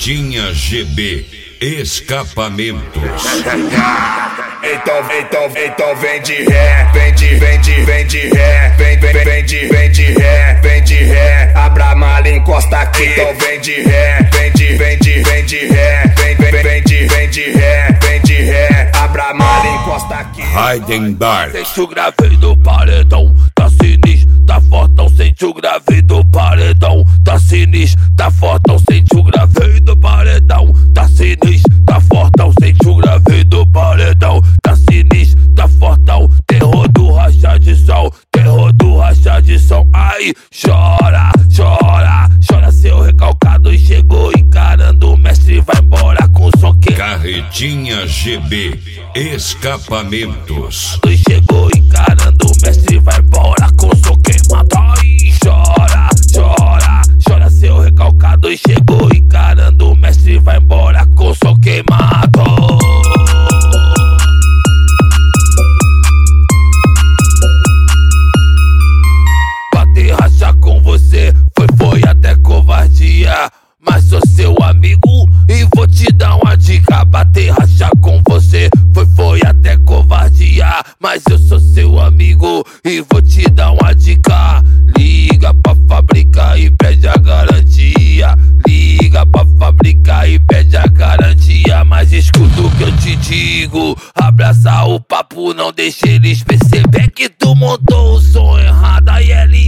Carretinha GB Escapamentos. Então vem de ré, vem de ré, vem de ré, abra a mala e encosta aqui. Então vem de ré, vem de ré, vem de ré, abra a mala e encosta aqui. Heidenberg. Sente o grave do paredão, tá sinistro, tá fortão. Sente o grave do paredão, tá sinistro, tá fortão. Sente o grave do paredão, tá sinistro, tá fortão. Sente o grave do paredão, tá sinistro, tá fortão. Terror do racha de som, terror do racha de som. Aí chora, chora, chora seu recalcado e chegou encarando o mestre. Vai embora com som que Carretinha GB Escapamentos. chegou encarando o mestre. Vai embora com som queimado. Aí chora, chora, chora seu recalcado e chegou encarando o mestre. Vai embora com som queimado. Bater racha com você foi até covardia, mas sou seu amigo e vou te dar uma dica. Bater racha com você foi até covardia, mas eu sou seu amigo e vou te dar uma dica. Liga pra fábrica e pede a garantia. Liga pra fábrica e pede a garantia. Mas escuta o que eu te digo, abraça o papo, não deixe eles perceber que tu montou o som errado. Aí ele